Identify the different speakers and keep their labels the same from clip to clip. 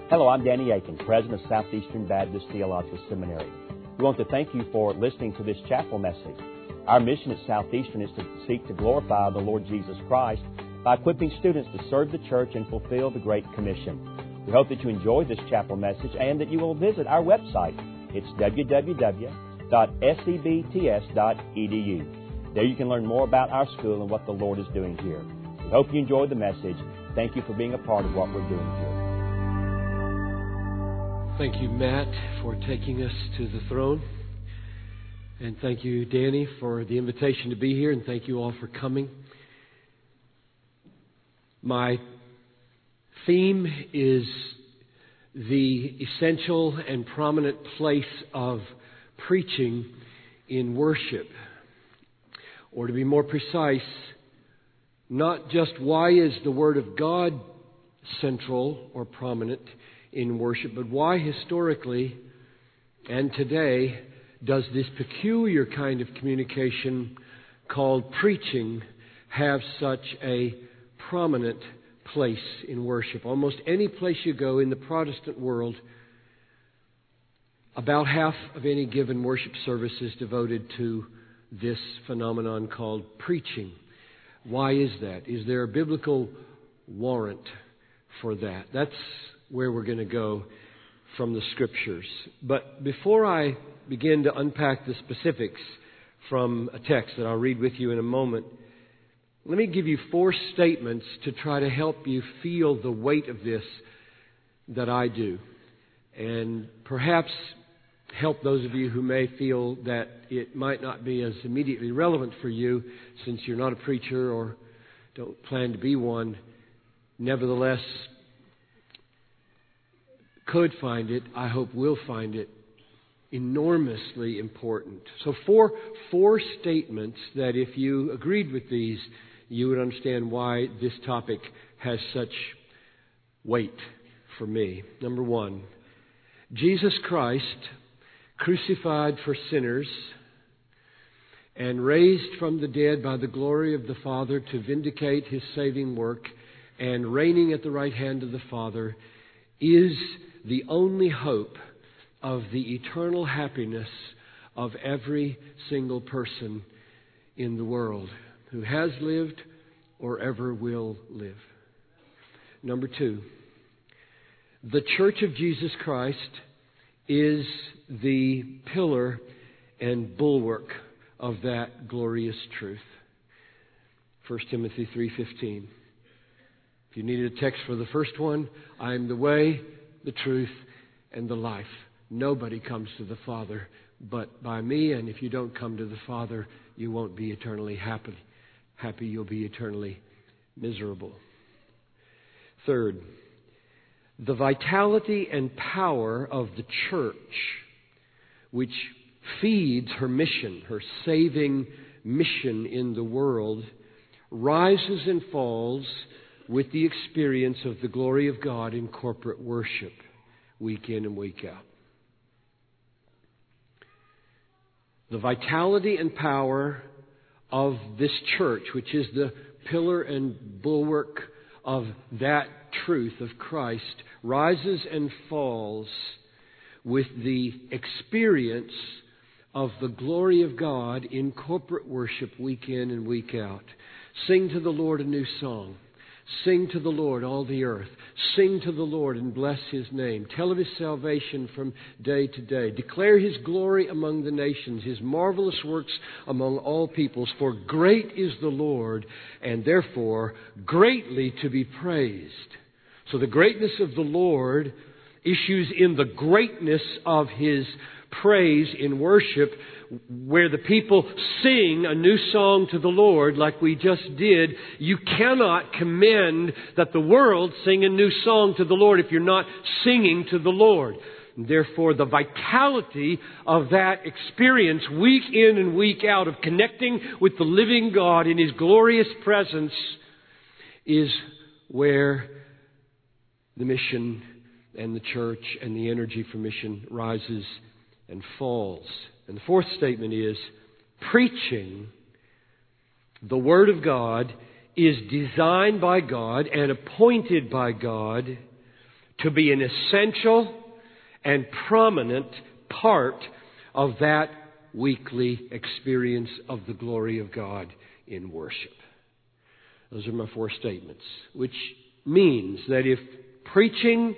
Speaker 1: Hello, I'm Danny Aiken, President of Southeastern Baptist Theological Seminary. We want to thank you for listening to this chapel message. Our mission at Southeastern is to seek to glorify the Lord Jesus Christ by equipping students to serve the church and fulfill the Great Commission. We hope that you enjoy this chapel message and that you will visit our website. It's www.sebts.edu. There you can learn more about our school and what the Lord is doing here. We hope you enjoyed the message. Thank you for being a part of what we're doing here.
Speaker 2: Thank you, Matt, for taking us to the throne. And thank you, Danny, for the invitation to be here. And thank you all for coming. My theme is the essential and prominent place of preaching in worship. Or to be more precise, not just why is the Word of God central or prominent in worship, but why historically and today does this peculiar kind of communication called preaching have such a prominent place in worship? Almost any place you go in the Protestant world, about half of any given worship service is devoted to this phenomenon called preaching. Why is that? Is there a biblical warrant for that? That's where we're going to go from the Scriptures. But before I begin to unpack the specifics from a text that I'll read with you in a moment, let me give you 4 statements to try to help you feel the weight of this that I do. And perhaps help those of you who may feel that it might not be as immediately relevant for you since you're not a preacher or don't plan to be one. Nevertheless, could find it, I hope will find it, enormously important. So four statements that if you agreed with these, you would understand why this topic has such weight for me. Number 1, Jesus Christ, crucified for sinners and raised from the dead by the glory of the Father to vindicate His saving work and reigning at the right hand of the Father, is the only hope of the eternal happiness of every single person in the world who has lived or ever will live. Number 2, the Church of Jesus Christ is the pillar and bulwark of that glorious truth. 1 Timothy 3:15. If you needed a text for the first one, I am the way, the truth, and the life. Nobody comes to the Father but by me, and if you don't come to the Father, you won't be eternally happy. You'll be eternally miserable. Third, the vitality and power of the church, which feeds her mission, her saving mission in the world, rises and falls with the experience of the glory of God in corporate worship, week in and week out. The vitality and power of this church, which is the pillar and bulwark of that truth of Christ, rises and falls with the experience of the glory of God in corporate worship week in and week out. Sing to the Lord a new song. Sing to the Lord, all the earth. Sing to the Lord and bless His name. Tell of His salvation from day to day. Declare His glory among the nations, His marvelous works among all peoples. For great is the Lord, and therefore greatly to be praised. So the greatness of the Lord issues in the greatness of His praise in worship, where the people sing a new song to the Lord like we just did. You cannot commend that the world sing a new song to the Lord if you're not singing to the Lord. And therefore, the vitality of that experience week in and week out of connecting with the living God in His glorious presence is where the mission and the church and the energy for mission rises and falls. And the fourth statement is, preaching the Word of God is designed by God and appointed by God to be an essential and prominent part of that weekly experience of the glory of God in worship. Those are my 4 statements, which means that if preaching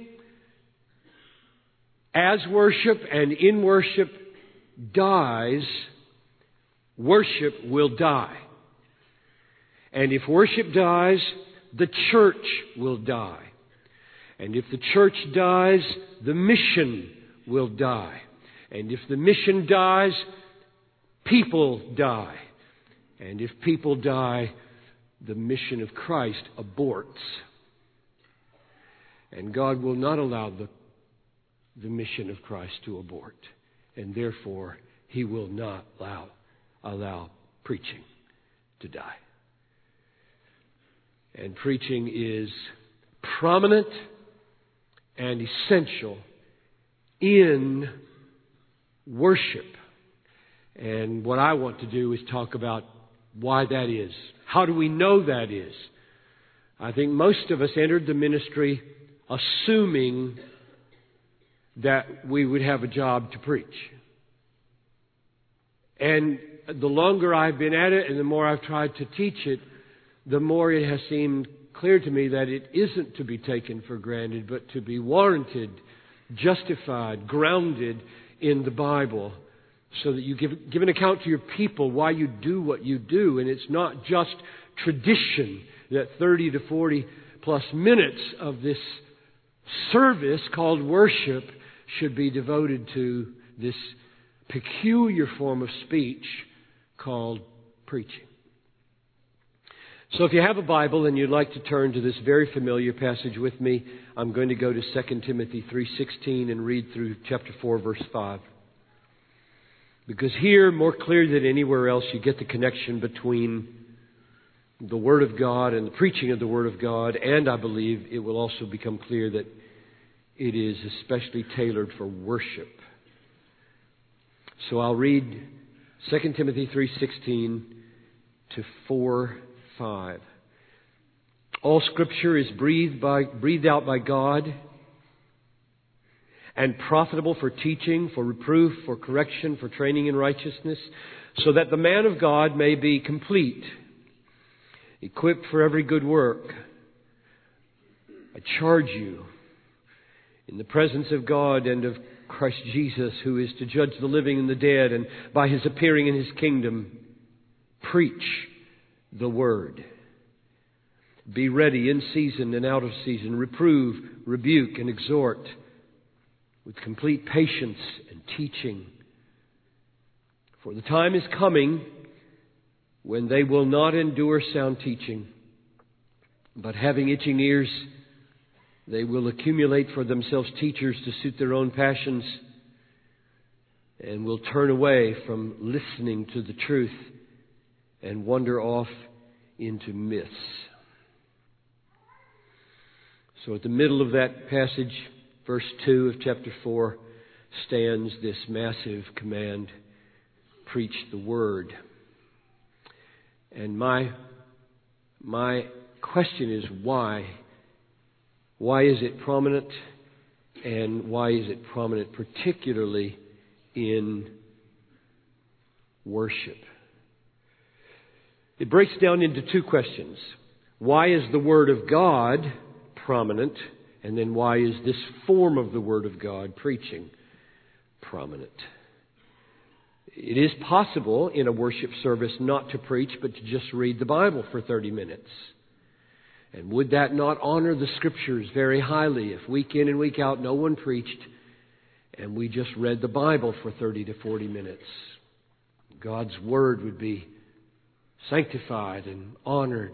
Speaker 2: as worship and in worship dies, worship will die. And if worship dies, the church will die. And if the church dies, the mission will die. And if the mission dies, people die. And if people die, the mission of Christ aborts. And God will not allow the mission of Christ to abort. And therefore, He will not allow preaching to die. And preaching is prominent and essential in worship. And what I want to do is talk about why that is. How do we know that is? I think most of us entered the ministry assuming that we would have a job to preach. And the longer I've been at it and the more I've tried to teach it, the more it has seemed clear to me that it isn't to be taken for granted, but to be warranted, justified, grounded in the Bible, so that you give an account to your people why you do what you do. And it's not just tradition that 30 to 40 plus minutes of this service called worship should be devoted to this peculiar form of speech called preaching. So if you have a Bible and you'd like to turn to this very familiar passage with me, I'm going to go to 2 Timothy 3:16 and read through chapter 4, verse 5. Because here, more clear than anywhere else, you get the connection between the Word of God and the preaching of the Word of God. And I believe it will also become clear that it is especially tailored for worship. So I'll read 2 Timothy 3:16 to 4:5. All Scripture is breathed out by God and profitable for teaching, for reproof, for correction, for training in righteousness, so that the man of God may be complete, equipped for every good work. I charge you, in the presence of God and of Christ Jesus, who is to judge the living and the dead, and by His appearing in His kingdom, preach the Word. Be ready in season and out of season. Reprove, rebuke, and exhort with complete patience and teaching. For the time is coming when they will not endure sound teaching, but having itching ears, they will accumulate for themselves teachers to suit their own passions, and will turn away from listening to the truth and wander off into myths. So at the middle of that passage, verse 2 of chapter 4, stands this massive command: preach the Word. And my question is why? Why is it prominent? And why is it prominent particularly in worship? It breaks down into 2 questions. Why is the Word of God prominent? And then why is this form of the Word of God, preaching, prominent? It is possible in a worship service not to preach, but to just read the Bible for 30 minutes. And would that not honor the Scriptures very highly if week in and week out no one preached and we just read the Bible for 30 to 40 minutes? God's Word would be sanctified and honored.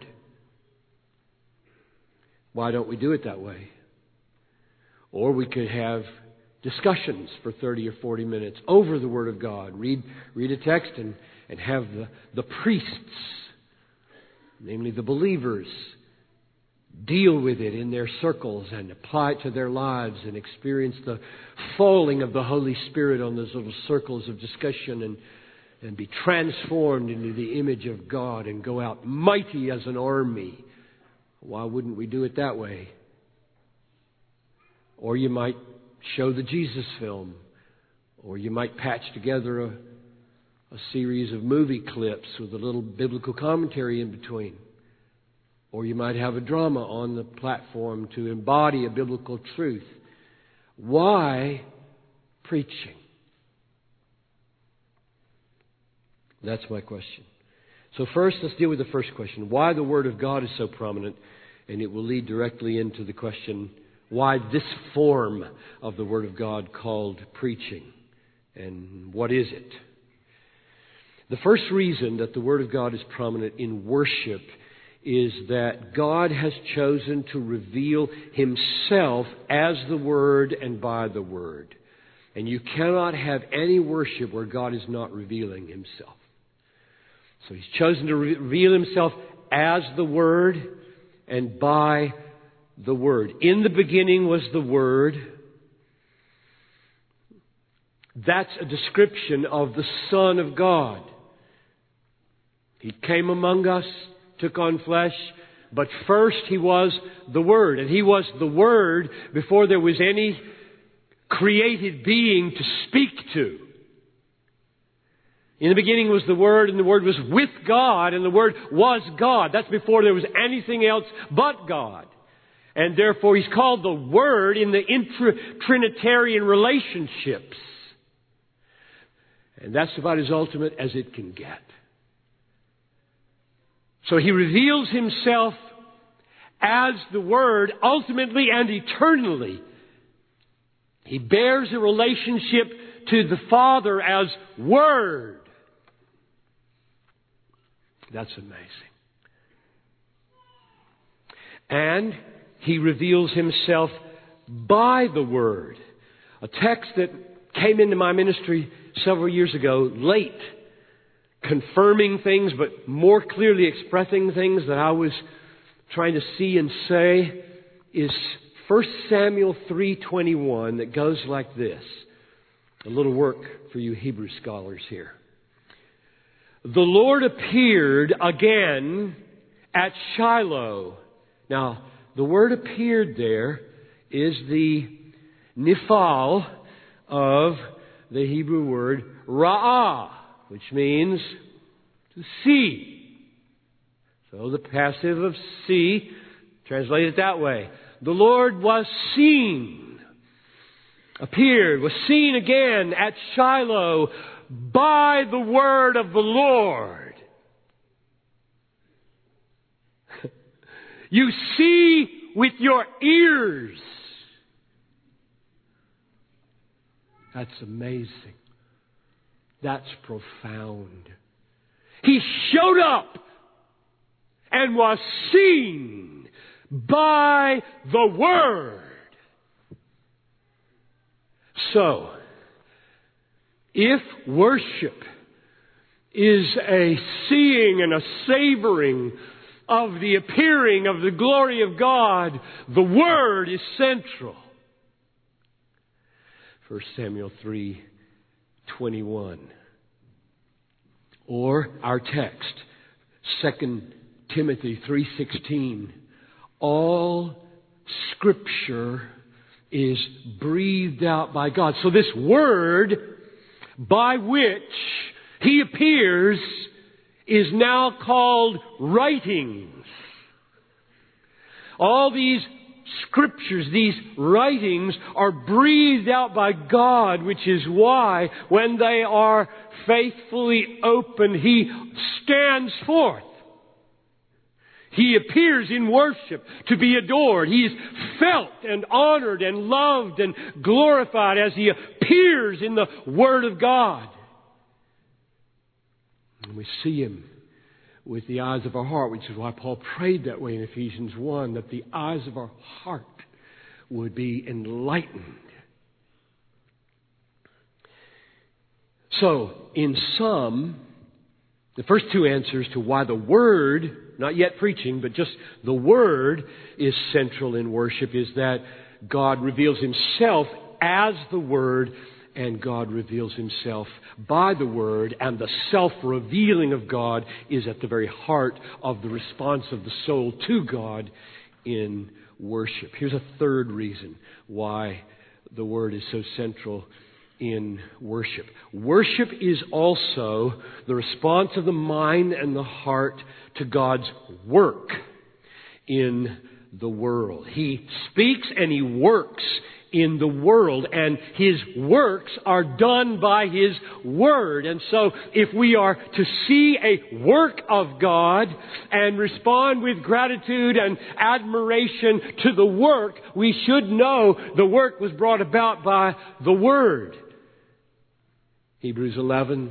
Speaker 2: Why don't we do it that way? Or we could have discussions for 30 or 40 minutes over the Word of God. Read a text and have the priests, namely the believers, deal with it in their circles and apply it to their lives and experience the falling of the Holy Spirit on those little circles of discussion and be transformed into the image of God and go out mighty as an army. Why wouldn't we do it that way? Or you might show the Jesus film. Or you might patch together a series of movie clips with a little biblical commentary in between. Or you might have a drama on the platform to embody a biblical truth. Why preaching? That's my question. So first, let's deal with the first question. Why the Word of God is so prominent, and it will lead directly into the question, why this form of the Word of God called preaching, and what is it? The first reason that the Word of God is prominent in worship is that God has chosen to reveal Himself as the Word and by the Word. And you cannot have any worship where God is not revealing Himself. So He's chosen to reveal Himself as the Word and by the Word. In the beginning was the Word. That's a description of the Son of God. He came among us, took on flesh, but first He was the Word. And He was the Word before there was any created being to speak to. In the beginning was the Word, and the Word was with God, and the Word was God. That's before there was anything else but God. And therefore He's called the Word in the Trinitarian relationships. And that's about as ultimate as it can get. So He reveals Himself as the Word ultimately and eternally. He bears a relationship to the Father as Word. That's amazing. And He reveals Himself by the Word. A text that came into my ministry several years ago, late, confirming things, but more clearly expressing things that I was trying to see and say, is 1 Samuel 3:21, that goes like this. A little work for you Hebrew scholars here. The Lord appeared again at Shiloh. Now, the word appeared there is the nifal of the Hebrew word ra'ah, which means to see. So the passive of see, translate it that way. The Lord was seen, appeared, was seen again at Shiloh by the word of the Lord. You see with your ears. That's amazing. That's profound. He showed up and was seen by the Word. So, if worship is a seeing and a savoring of the appearing of the glory of God, the Word is central. 1 Samuel 3:21. Or our text, 2 Timothy 3:16. All Scripture is breathed out by God. So this Word by which He appears is now called writings. All these Scriptures, these writings, are breathed out by God, which is why when they are faithfully opened, He stands forth. He appears in worship to be adored. He is felt and honored and loved and glorified as He appears in the Word of God. And we see Him with the eyes of our heart, which is why Paul prayed that way in Ephesians 1, that the eyes of our heart would be enlightened. So, in sum, the first two answers to why the Word, not yet preaching, but just the Word is central in worship is that God reveals Himself as the Word, and God reveals Himself by the Word, and the self-revealing of God is at the very heart of the response of the soul to God in worship. Here's a third reason why the Word is so central in worship. Worship is also the response of the mind and the heart to God's work in the world. He speaks and He works in the world, and His works are done by His Word. And so if we are to see a work of God and respond with gratitude and admiration to the work, we should know the work was brought about by the Word. Hebrews 11,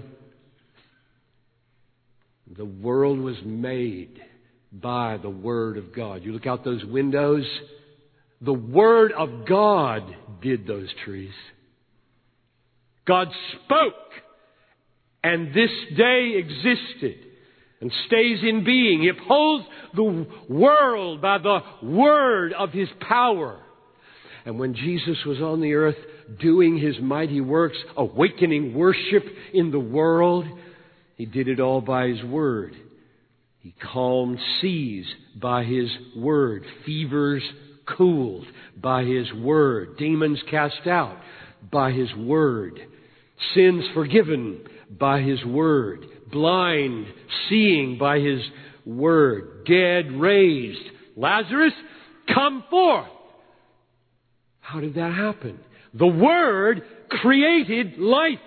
Speaker 2: the world was made by the Word of God. You look out those windows, the Word of God did those trees. God spoke, and this day existed and stays in being. He upholds the world by the word of His power. And when Jesus was on the earth doing His mighty works, awakening worship in the world, He did it all by His Word. He calmed seas by His Word. Fevers cooled by His Word. Demons cast out by His Word. Sins forgiven by His Word. Blind seeing by His Word. Dead raised. Lazarus, come forth. How did that happen? The Word created life.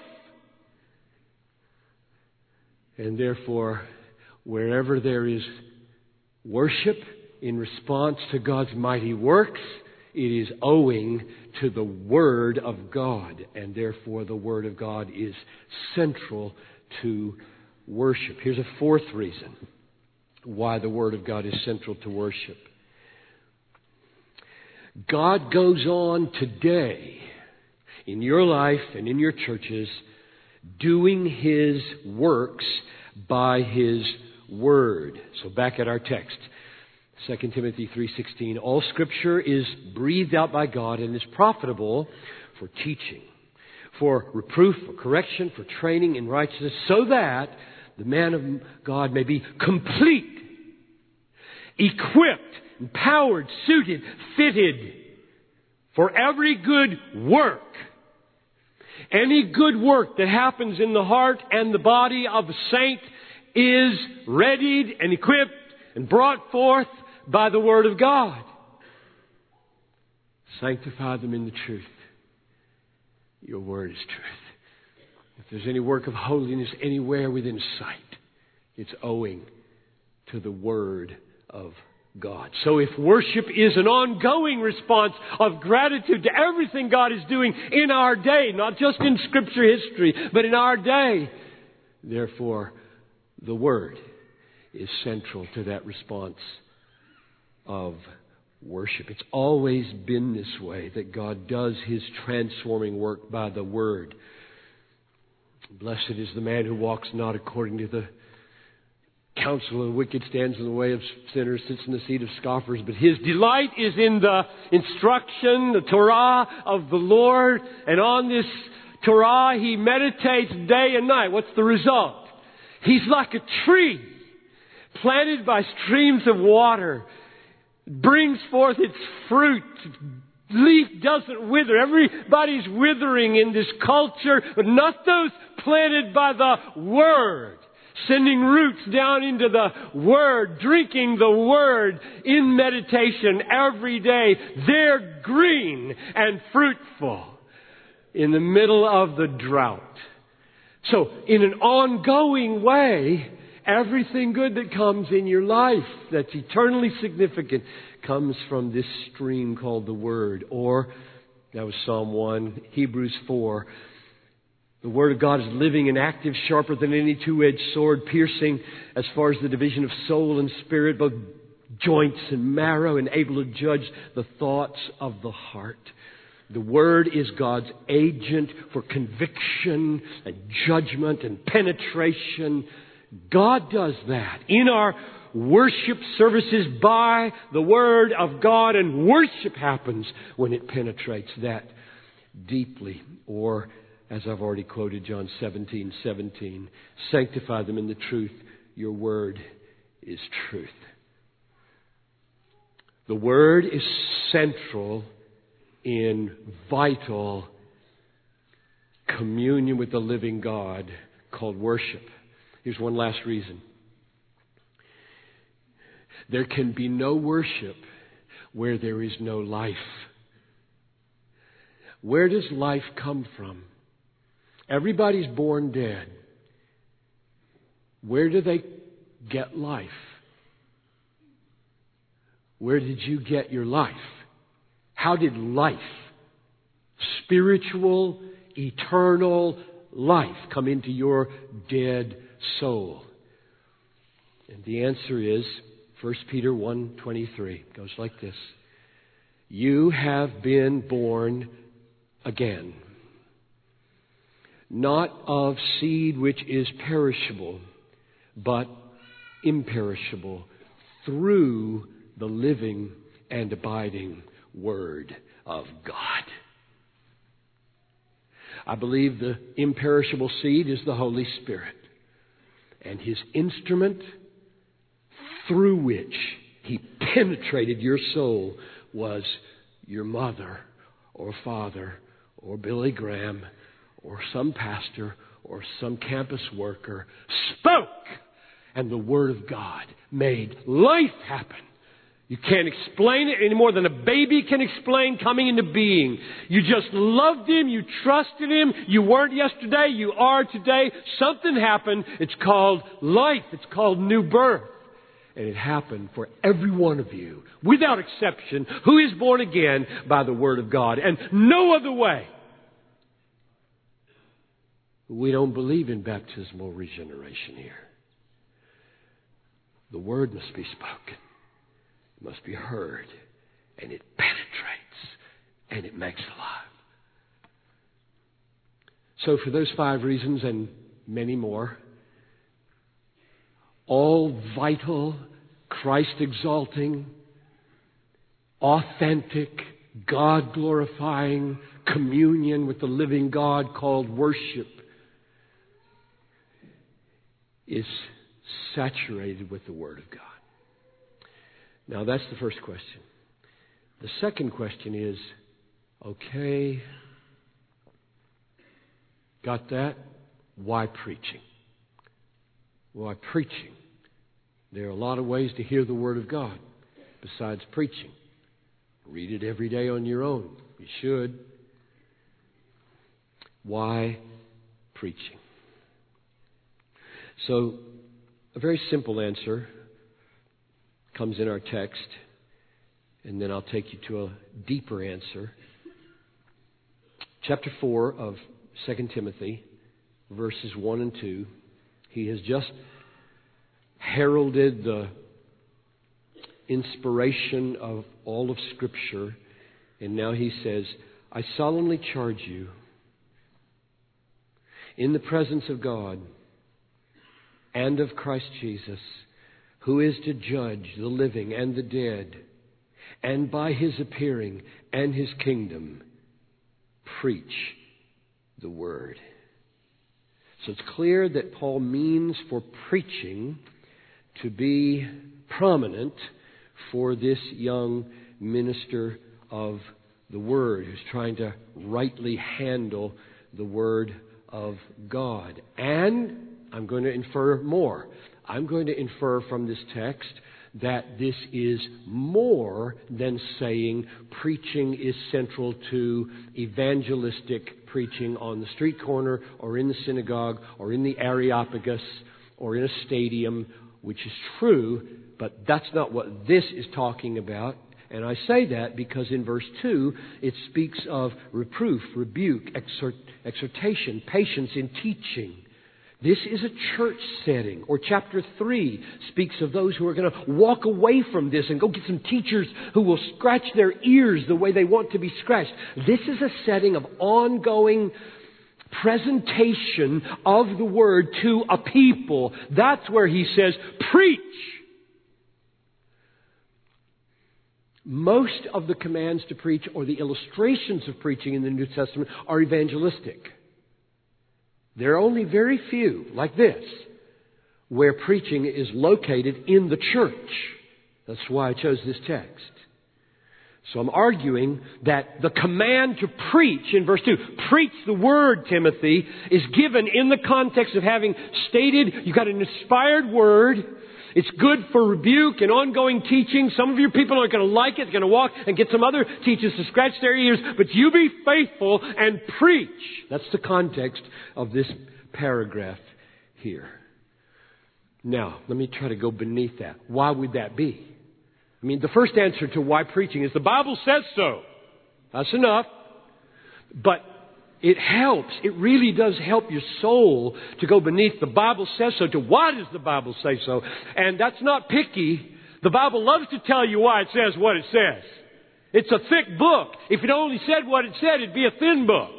Speaker 2: And therefore, wherever there is worship in response to God's mighty works, it is owing to the Word of God. And therefore, the Word of God is central to worship. Here's a fourth reason why the Word of God is central to worship. God goes on today in your life and in your churches doing His works by His Word. So back at our text, 2 Timothy 3:16, all Scripture is breathed out by God and is profitable for teaching, for reproof, for correction, for training in righteousness, so that the man of God may be complete, equipped, empowered, suited, fitted for every good work. Any good work that happens in the heart and the body of a saint is readied and equipped and brought forth by the Word of God. Sanctify them in the truth. Your Word is truth. If there's any work of holiness anywhere within sight, it's owing to the Word of God. So if worship is an ongoing response of gratitude to everything God is doing in our day, not just in Scripture history, but in our day, therefore, the Word is central to that response of worship. It's always been this way, that God does His transforming work by the Word. Blessed is the man who walks not according to the counsel of the wicked, stands in the way of sinners, sits in the seat of scoffers, but his delight is in the instruction, the Torah of the Lord, and on this Torah he meditates day and night. What's the result? He's like a tree planted by streams of water. It brings forth its fruit. Leaf doesn't wither. Everybody's withering in this culture, but not those planted by the Word. Sending roots down into the Word, drinking the Word in meditation every day. They're green and fruitful in the middle of the drought. So, in an ongoing way, everything good that comes in your life that's eternally significant comes from this stream called the Word. Or, that was Psalm 1, Hebrews 4. The Word of God is living and active, sharper than any two-edged sword, piercing as far as the division of soul and spirit, both joints and marrow, and able to judge the thoughts of the heart. The Word is God's agent for conviction and judgment and penetration. God does that in our worship services by the Word of God, and worship happens when it penetrates that deeply. Or, as I've already quoted, John 17:17, sanctify them in the truth. Your Word is truth. The Word is central in vital communion with the living God called worship. Here's one last reason. There can be no worship where there is no life. Where does life come from? Everybody's born dead. Where do they get life? Where did you get your life? How did life, spiritual, eternal life, come into your dead soul? And the answer is 1 Peter 1:23. It goes like this. You have been born again, not of seed which is perishable, but imperishable, through the living and abiding Word of God. I believe the imperishable seed is the Holy Spirit, and His instrument through which He penetrated your soul was your mother or father or Billy Graham or some pastor or some campus worker spoke, and the Word of God made life happen. You can't explain it any more than a baby can explain coming into being. You just loved Him. You trusted Him. You weren't yesterday. You are today. Something happened. It's called life. It's called new birth. And it happened for every one of you, without exception, who is born again by the Word of God. And no other way. We don't believe in baptismal regeneration here. The Word must be spoken. It must be heard. And it penetrates. And it makes alive. So for those 5 reasons and many more, all vital, Christ-exalting, authentic, God-glorifying communion with the living God called worship is saturated with the Word of God. Now that's the first question. The second question is, okay, got that? Why preaching? Why preaching? There are a lot of ways to hear the Word of God besides preaching. Read it every day on your own. You should. Why preaching? So, a very simple answer comes in our text, and then I'll take you to a deeper answer. Chapter 4 of 2 Timothy, verses 1 and 2. He has just heralded the inspiration of all of Scripture, and now he says, I solemnly charge you in the presence of God and of Christ Jesus, who is to judge the living and the dead, and by His appearing and His kingdom, preach the Word. So it's clear that Paul means for preaching to be prominent for this young minister of the Word who's trying to rightly handle the Word of God. And I'm going to infer more. I'm going to infer from this text that this is more than saying preaching is central to evangelistic preaching on the street corner or in the synagogue or in the Areopagus or in a stadium, which is true, but that's not what this is talking about. And I say that because in verse 2, it speaks of reproof, rebuke, exhortation, patience in teaching. This is a church setting. Or chapter 3 speaks of those who are going to walk away from this and go get some teachers who will scratch their ears the way they want to be scratched. This is a setting of ongoing presentation of the Word to a people. That's where he says, preach. Most of the commands to preach or the illustrations of preaching in the New Testament are evangelistic. There are only very few, like this, where preaching is located in the church. That's why I chose this text. So I'm arguing that the command to preach in verse 2, preach the word, Timothy, is given in the context of having stated you've got an inspired word. It's good for rebuke and ongoing teaching. Some of your people aren't going to like it. They're going to walk and get some other teachers to scratch their ears. But you be faithful and preach. That's the context of this paragraph here. Now, let me try to go beneath that. Why would that be? I mean, the first answer to why preaching is the Bible says so. That's enough. But it helps. It really does help your soul to go beneath the Bible says so to why does the Bible say so. And that's not picky. The Bible loves to tell you why it says what it says. It's a thick book. If it only said what it said, it'd be a thin book.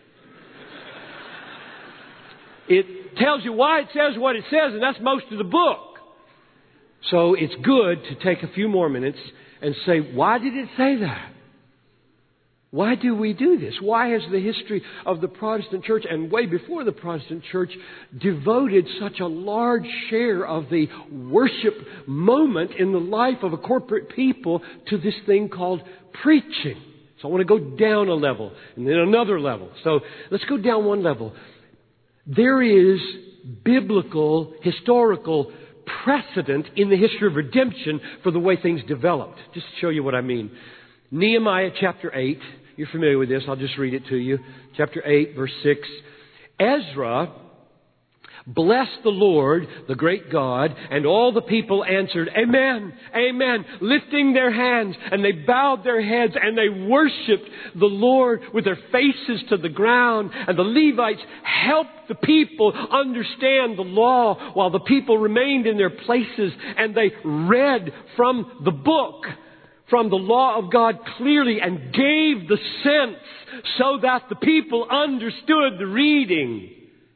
Speaker 2: It tells you why it says what it says, and that's most of the book. So it's good to take a few more minutes and say, why did it say that? Why do we do this? Why has the history of the Protestant church and way before the Protestant church devoted such a large share of the worship moment in the life of a corporate people to this thing called preaching? So I want to go down a level and then another level. So let's go down one level. There is biblical, historical precedent in the history of redemption for the way things developed. Just to show you what I mean. Nehemiah chapter 8. You're familiar with this. I'll just read it to you. Chapter 8, verse 6. Ezra blessed the Lord, the great God, and all the people answered, Amen, Amen, lifting their hands, and they bowed their heads, and they worshipped the Lord with their faces to the ground. And the Levites helped the people understand the law while the people remained in their places, and they read from the book, from the law of God clearly, and gave the sense so that the people understood the reading.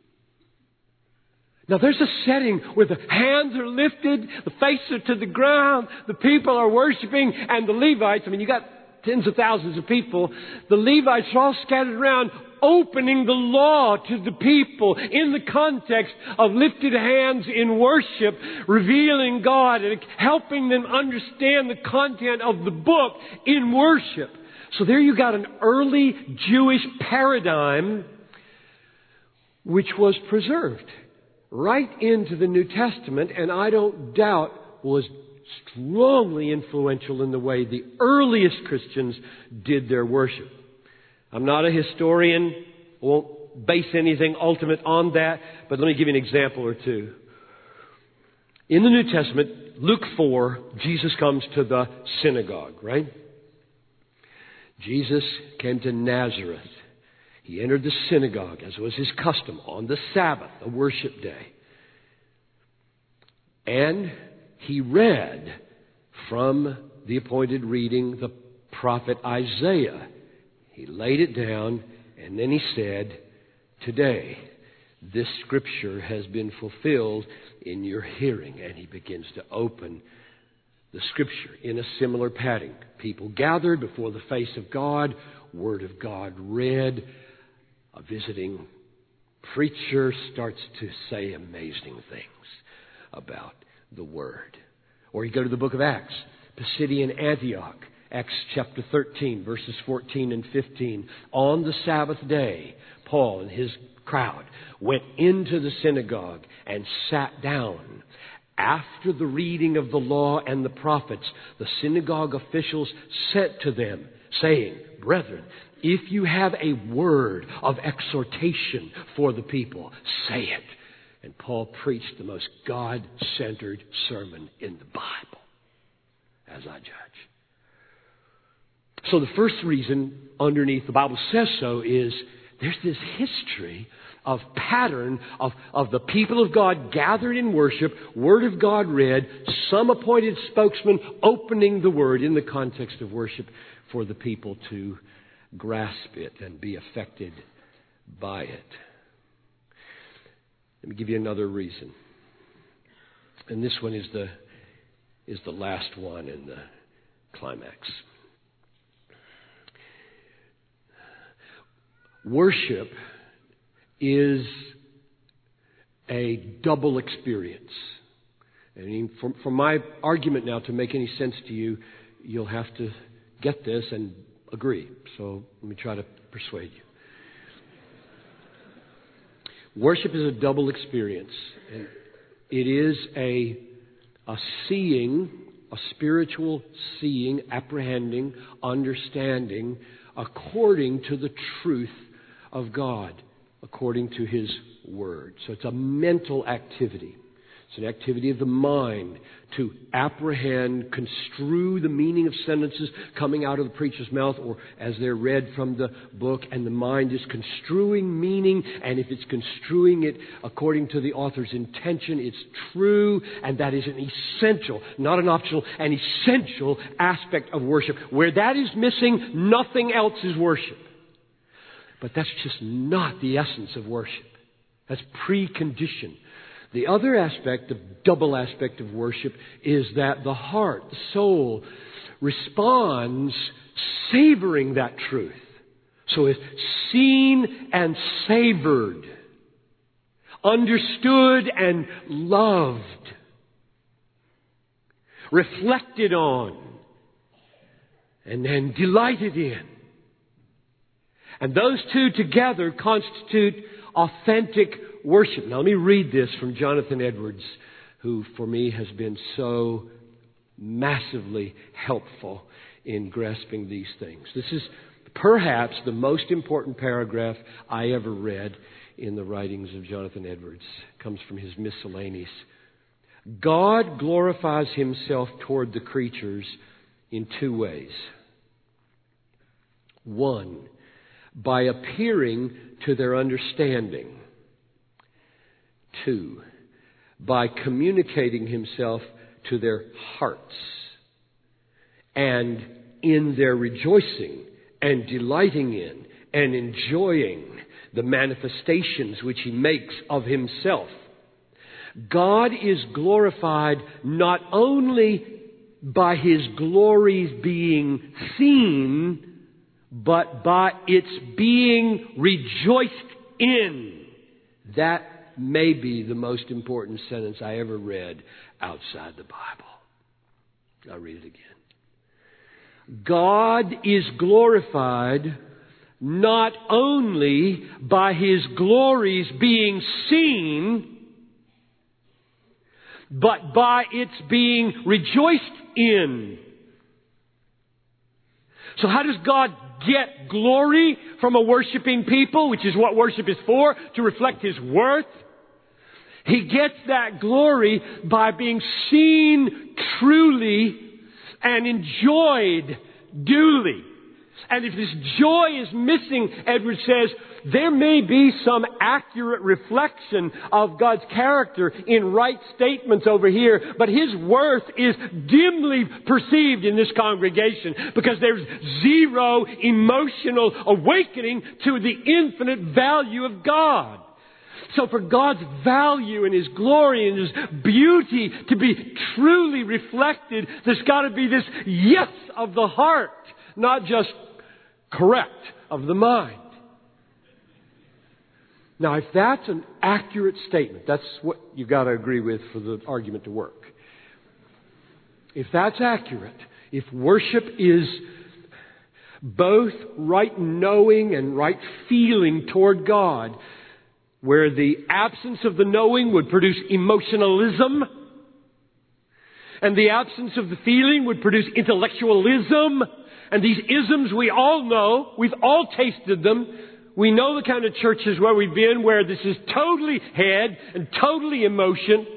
Speaker 2: Now there's a setting where the hands are lifted, the faces are to the ground, the people are worshiping, and the Levites, I mean you got tens of thousands of people, the Levites are all scattered around opening the law to the people in the context of lifted hands in worship, revealing God and helping them understand the content of the book in worship. So there you got an early Jewish paradigm which was preserved right into the New Testament, and I don't doubt was strongly influential in the way the earliest Christians did their worship. I'm not a historian, won't base anything ultimate on that, but let me give you an example or two. In the New Testament, Luke 4, Jesus comes to the synagogue, right? Jesus came to Nazareth. He entered the synagogue, as was his custom, on the Sabbath, a worship day. And he read from the appointed reading, the prophet Isaiah. He laid it down, and then he said, Today, this scripture has been fulfilled in your hearing. And he begins to open the scripture in a similar pattern. People gathered before the face of God, Word of God read. A visiting preacher starts to say amazing things about the Word. Or you go to the book of Acts, Pisidian Antioch, Acts chapter 13, verses 14 and 15. On the Sabbath day, Paul and his crowd went into the synagogue and sat down. After the reading of the law and the prophets, the synagogue officials sent to them, saying, Brethren, if you have a word of exhortation for the people, say it. And Paul preached the most God-centered sermon in the Bible, as I judge. So the first reason underneath the Bible says so is there's this history of pattern of the people of God gathered in worship, Word of God read, some appointed spokesman opening the Word in the context of worship for the people to grasp it and be affected by it. Let me give you another reason. And this one is the last one in the climax. Worship is a double experience. I mean, for my argument now to make any sense to you, you'll have to get this and agree. So let me try to persuade you. Worship is a double experience. And it is a seeing, a spiritual seeing, apprehending, understanding according to the truth of God, according to His Word. So it's a mental activity. It's an activity of the mind to apprehend, construe the meaning of sentences coming out of the preacher's mouth or as they're read from the book, and the mind is construing meaning, and if it's construing it according to the author's intention, it's true, and that is an essential, not an optional, an essential aspect of worship. Where that is missing, nothing else is worship. But that's just not the essence of worship. That's precondition. The other aspect, the double aspect of worship, is that the heart, the soul, responds savoring that truth. So it's seen and savored, understood and loved, reflected on, and then delighted in. And those two together constitute authentic worship. Now let me read this from Jonathan Edwards, who for me has been so massively helpful in grasping these things. This is perhaps the most important paragraph I ever read in the writings of Jonathan Edwards. It comes from his Miscellanies. God glorifies Himself toward the creatures in two ways. One, by appearing to their understanding. Two, by communicating Himself to their hearts. And in their rejoicing and delighting in and enjoying the manifestations which He makes of Himself. God is glorified not only by His glories being seen, but by its being rejoiced in. That may be the most important sentence I ever read outside the Bible. I'll read it again. God is glorified not only by His glories being seen, but by its being rejoiced in. So how does God get glory from a worshiping people, which is what worship is for, to reflect His worth? He gets that glory by being seen truly and enjoyed duly. And if this joy is missing, Edwards says, there may be some accurate reflection of God's character in right statements over here, but His worth is dimly perceived in this congregation because there's zero emotional awakening to the infinite value of God. So for God's value and His glory and His beauty to be truly reflected, there's got to be this yes of the heart, not just correct of the mind. Now, if that's an accurate statement, that's what you've got to agree with for the argument to work. If that's accurate, if worship is both right knowing and right feeling toward God, where the absence of the knowing would produce emotionalism, and the absence of the feeling would produce intellectualism, and these isms we all know, we've all tasted them. We know the kind of churches where we've been where this is totally head and totally emotion.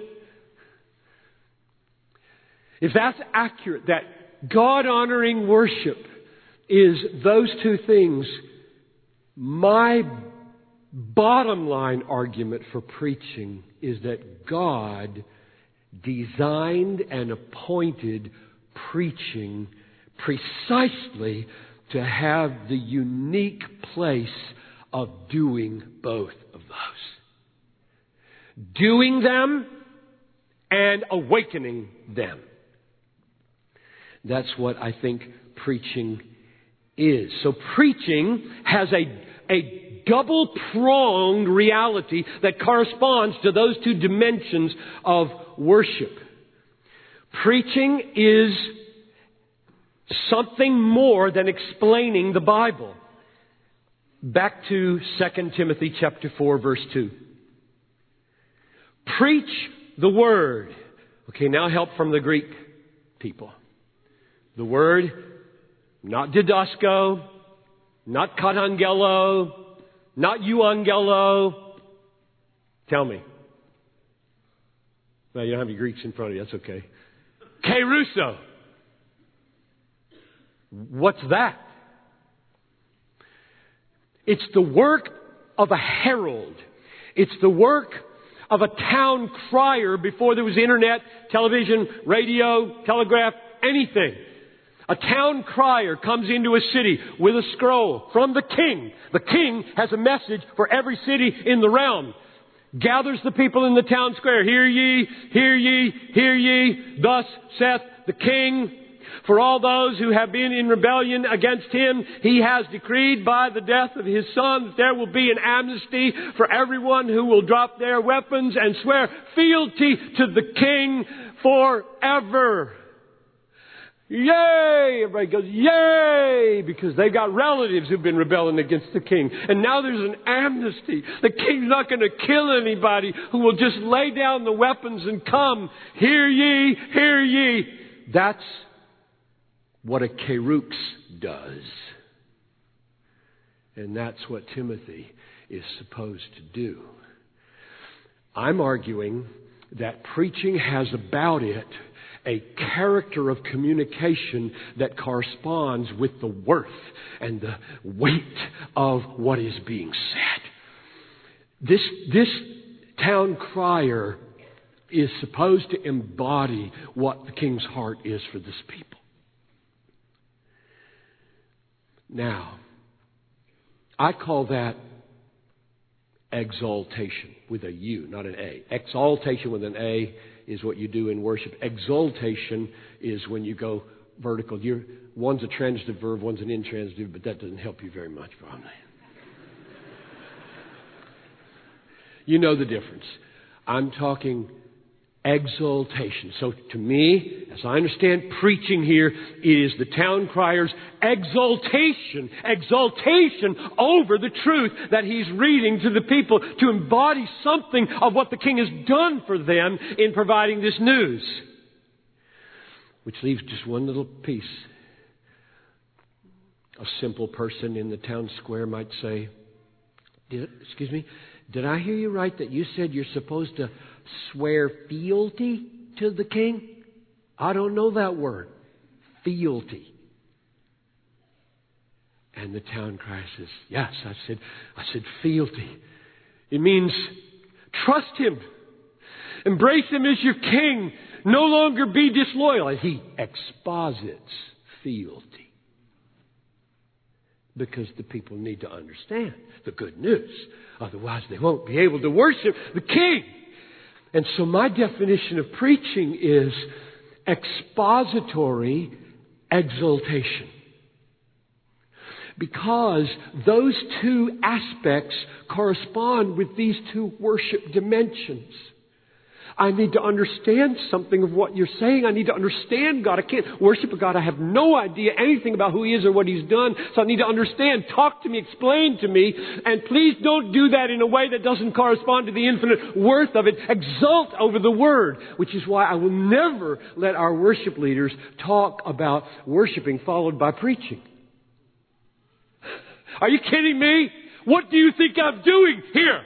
Speaker 2: If that's accurate, that God-honoring worship is those two things, my bottom line argument for preaching is that God designed and appointed preaching precisely to have the unique place of doing both of those. Doing them and awakening them. That's what I think preaching is. So preaching has a double-pronged reality that corresponds to those two dimensions of worship. Preaching is something more than explaining the Bible. Back to 2 Timothy chapter 4, verse 2. Preach the Word. Okay, now help from the Greek people. The Word, not didasko, not katangelo, not euangelo. Tell me. Well, you don't have your Greeks in front of you. That's okay. Keruso. What's that? It's the work of a herald. It's the work of a town crier before there was internet, television, radio, telegraph, anything. A town crier comes into a city with a scroll from the king. The king has a message for every city in the realm. Gathers the people in the town square. Hear ye, hear ye, hear ye. Thus saith the king. For all those who have been in rebellion against him, he has decreed by the death of his son that there will be an amnesty for everyone who will drop their weapons and swear fealty to the king forever. Yay! Everybody goes, yay! Because they've got relatives who've been rebelling against the king. And now there's an amnesty. The king's not going to kill anybody who will just lay down the weapons and come. Hear ye, hear ye. That's what a kerux does. And that's what Timothy is supposed to do. I'm arguing that preaching has about it a character of communication that corresponds with the worth and the weight of what is being said. This town crier is supposed to embody what the king's heart is for this people. Now, I call that exaltation with a U, not an A. Exaltation with an A is what you do in worship. Exaltation is when you go vertical. One's a transitive verb, one's an intransitive, but that doesn't help you very much, probably. You know the difference. I'm talking exaltation. So to me, as I understand preaching here, it is the town crier's exaltation over the truth that he's reading to the people to embody something of what the king has done for them in providing this news. Which leaves just one little piece. A simple person in the town square might say, did I hear you right that you said you're supposed to swear fealty to the king? I don't know that word. Fealty. And the town crier says, yes, I said fealty. It means trust him. Embrace him as your king. No longer be disloyal. And he exposits fealty. Because the people need to understand the good news. Otherwise they won't be able to worship the king. And so my definition of preaching is expository exaltation. Because those two aspects correspond with these two worship dimensions. I need to understand something of what you're saying. I need to understand God. I can't worship a God I have no idea anything about who He is or what He's done. So I need to understand. Talk to me. Explain to me. And please don't do that in a way that doesn't correspond to the infinite worth of it. Exult over the Word. Which is why I will never let our worship leaders talk about worshiping followed by preaching. Are you kidding me? What do you think I'm doing here?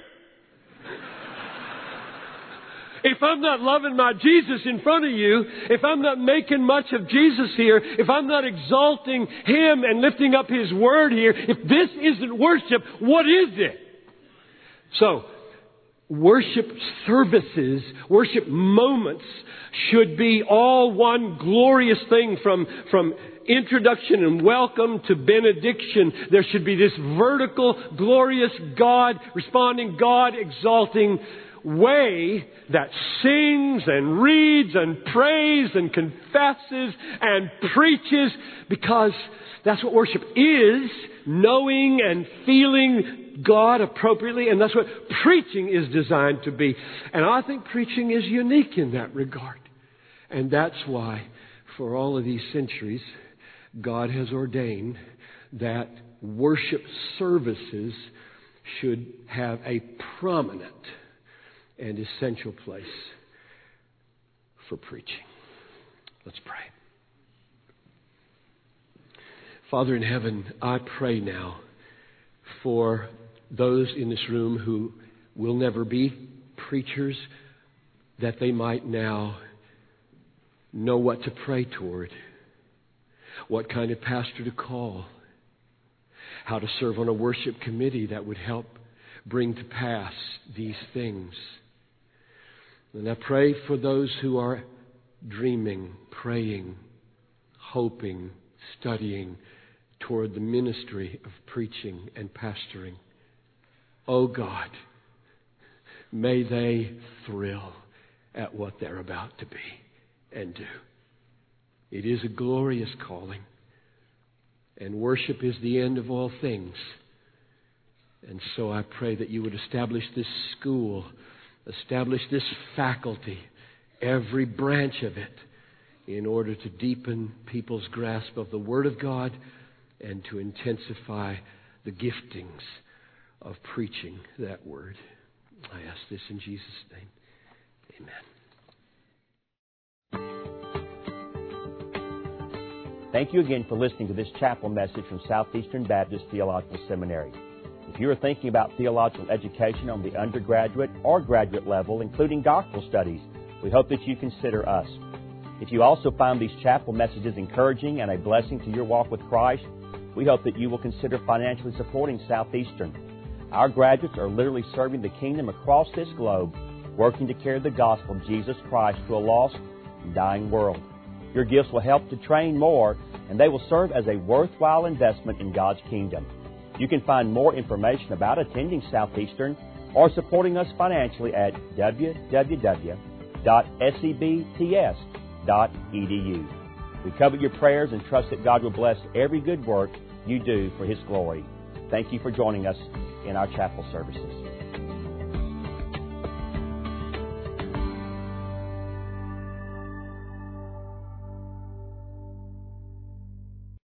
Speaker 2: If I'm not loving my Jesus in front of you, if I'm not making much of Jesus here, if I'm not exalting Him and lifting up His Word here, if this isn't worship, what is it? So, worship services, worship moments should be all one glorious thing from introduction and welcome to benediction. There should be this vertical, glorious God, responding, God exalting way that sings and reads and prays and confesses and preaches, because that's what worship is, knowing and feeling God appropriately, and that's what preaching is designed to be. And I think preaching is unique in that regard. And that's why, for all of these centuries, God has ordained that worship services should have a prominent and essential place for preaching. Let's pray. Father in heaven, I pray now for those in this room who will never be preachers, that they might now know what to pray toward, what kind of pastor to call, how to serve on a worship committee that would help bring to pass these things. And I pray for those who are dreaming, praying, hoping, studying toward the ministry of preaching and pastoring. Oh God, may they thrill at what they're about to be and do. It is a glorious calling, and worship is the end of all things. And so I pray that you would establish this school, establish this faculty, every branch of it, in order to deepen people's grasp of the Word of God and to intensify the giftings of preaching that Word. I ask this in Jesus' name. Amen.
Speaker 1: Thank you again for listening to this chapel message from Southeastern Baptist Theological Seminary. If you are thinking about theological education on the undergraduate or graduate level, including doctoral studies, we hope that you consider us. If you also find these chapel messages encouraging and a blessing to your walk with Christ, we hope that you will consider financially supporting Southeastern. Our graduates are literally serving the kingdom across this globe, working to carry the gospel of Jesus Christ to a lost and dying world. Your gifts will help to train more, and they will serve as a worthwhile investment in God's kingdom. You can find more information about attending Southeastern or supporting us financially at www.sebts.edu. We covet your prayers and trust that God will bless every good work you do for His glory. Thank you for joining us in our chapel services.